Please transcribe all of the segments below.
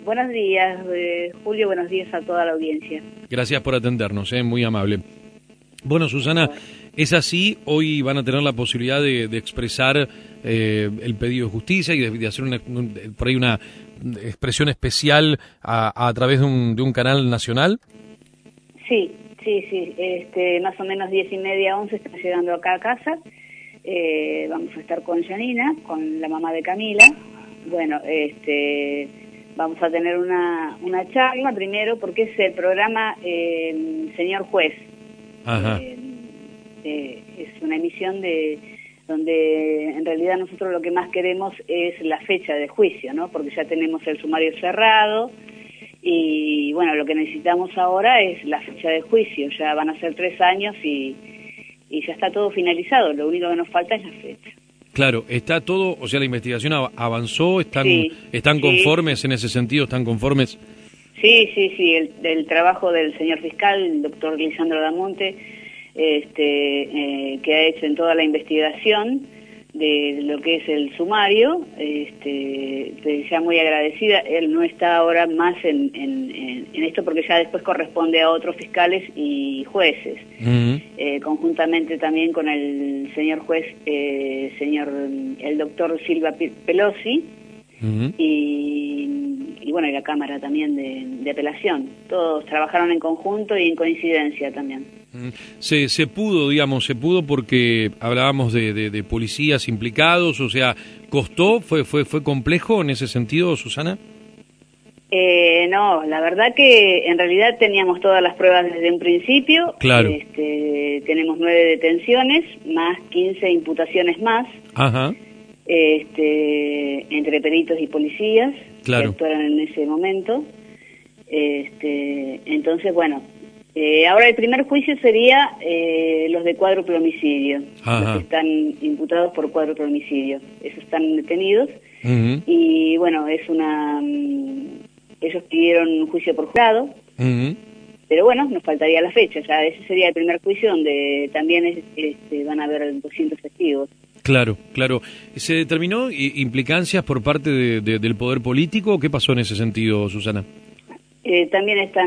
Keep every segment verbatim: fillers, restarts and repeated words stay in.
Buenos días, eh, Julio, buenos días a toda la audiencia. Gracias por atendernos, eh, muy amable. Bueno, Susana, es así, hoy van a tener la posibilidad de, de expresar eh, el pedido de justicia y de, de hacer una, por ahí una expresión especial a, a través de un, de un canal nacional. Sí, sí, sí, este, más o menos diez y media, once, están llegando acá a casa. Eh, vamos a estar con Janina, con la mamá de Camila. Bueno, este... vamos a tener una, una charla primero porque es el programa eh, Señor Juez. Ajá. Eh, eh, es una emisión de donde en realidad nosotros lo que más queremos es la fecha de juicio, ¿no? Porque ya tenemos el sumario cerrado y bueno, lo que necesitamos ahora es la fecha de juicio. Ya van a ser tres años y, y ya está todo finalizado. Lo único que nos falta es la fecha. Claro, está todo, o sea, la investigación avanzó, están Sí, están sí. conformes en ese sentido, están conformes. Sí, sí, sí, el, el trabajo del señor fiscal, el doctor Lisandro Damonte, este, eh, que ha hecho en toda la investigación de lo que es el sumario, este, ya muy agradecida. Él no está ahora más en, en, en esto porque ya después corresponde a otros fiscales y jueces, uh-huh. eh, conjuntamente también con el señor juez, eh, señor el doctor Silva Pelosi, uh-huh. y, y bueno, y la Cámara también de, de apelación. Todos trabajaron en conjunto y en coincidencia también. Se, se pudo, digamos, se pudo porque hablábamos de, de, de policías implicados, o sea, ¿costó? ¿Fue fue fue complejo en ese sentido, Susana? Eh, no, la verdad que en realidad teníamos todas las pruebas desde un principio. Claro. Este, tenemos nueve detenciones, más quince imputaciones más. Ajá. Este, entre peritos y policías, claro. que actuaron en ese momento. Este, entonces, bueno... Eh, ahora el primer juicio sería eh, los de cuádruple homicidio, Ajá. los que están imputados por cuádruple homicidio, esos están detenidos. Uh-huh. Y bueno, es una um, ellos pidieron un juicio por jurado, uh-huh. pero bueno, nos faltaría la fecha, ya ese sería el primer juicio donde también es, este, van a haber doscientos testigos. Claro, claro. ¿Se determinó implicancias por parte de, de, del poder político? ¿Qué pasó en ese sentido, Susana? Eh, también están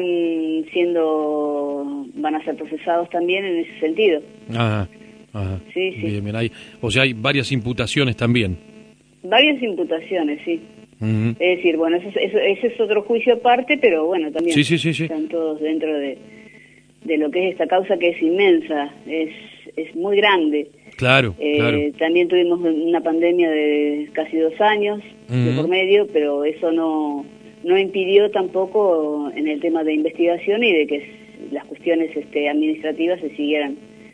siendo, van a ser procesados también en ese sentido. Ajá, ajá. Sí, sí. Bien, bien, hay, o sea, hay varias imputaciones también. Varias imputaciones, sí. Uh-huh. Es decir, bueno, ese, ese, ese es otro juicio aparte, pero bueno, también sí, sí, sí, sí. están todos dentro de, de lo que es esta causa, que es inmensa, es, es muy grande. Claro, eh, claro. También tuvimos una pandemia de casi dos años uh-huh. de por medio, pero eso no... no impidió tampoco en el tema de investigación y de que las cuestiones este, administrativas se siguieran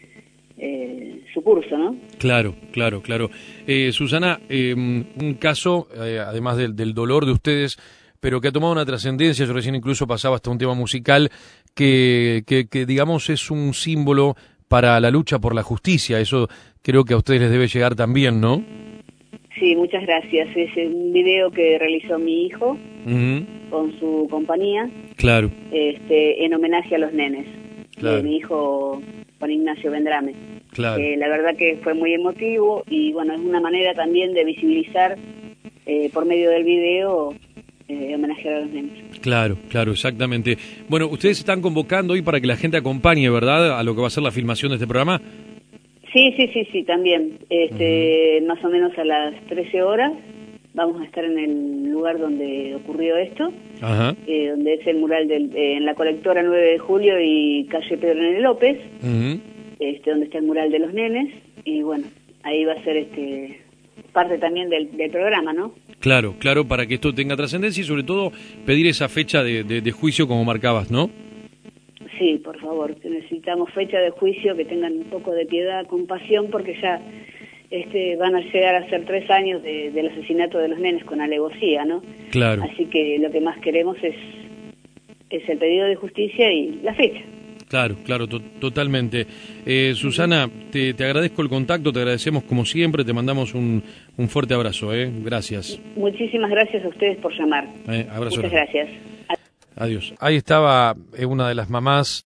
eh, su curso, ¿no? Claro, claro, claro. Eh, Susana, eh, un caso, eh, además del, del dolor de ustedes, pero que ha tomado una trascendencia, yo recién incluso pasaba hasta un tema musical, que, que, que digamos es un símbolo para la lucha por la justicia, eso creo que a ustedes les debe llegar también, ¿no? Sí, muchas gracias. Es un video que realizó mi hijo uh-huh. con su compañía, claro, este, en homenaje a los nenes, claro. de mi hijo Juan Ignacio Vendrame. Claro. Eh, la verdad que fue muy emotivo y bueno, es una manera también de visibilizar eh, por medio del video eh, homenajear a los nenes. Claro, claro, exactamente. Bueno, ustedes están convocando hoy para que la gente acompañe, ¿verdad?, a lo que va a ser la filmación de este programa. Sí, sí, sí, sí, también. Este, uh-huh. Más o menos a las trece horas vamos a estar en el lugar donde ocurrió esto, uh-huh. eh, donde es el mural del, eh, en la colectora nueve de julio y calle Pedro Nene López, uh-huh. este, donde está el mural de los nenes, y bueno, ahí va a ser este parte también del, del programa, ¿no? Claro, claro, para que esto tenga trascendencia y sobre todo pedir esa fecha de, de, de juicio como marcabas, ¿no? Sí, por favor, necesitamos fecha de juicio, que tengan un poco de piedad, compasión, porque ya este, van a llegar a ser tres años de, del asesinato de los nenes con alevosía, ¿no? Claro. Así que lo que más queremos es, es el pedido de justicia y la fecha. Claro, claro, to totalmente. Eh, Susana, te, te agradezco el contacto, te agradecemos como siempre, te mandamos un, un fuerte abrazo, ¿eh? Gracias. Muchísimas gracias a ustedes por llamar. Eh, abrazo. Muchas gracias. Adiós. Ahí estaba una de las mamás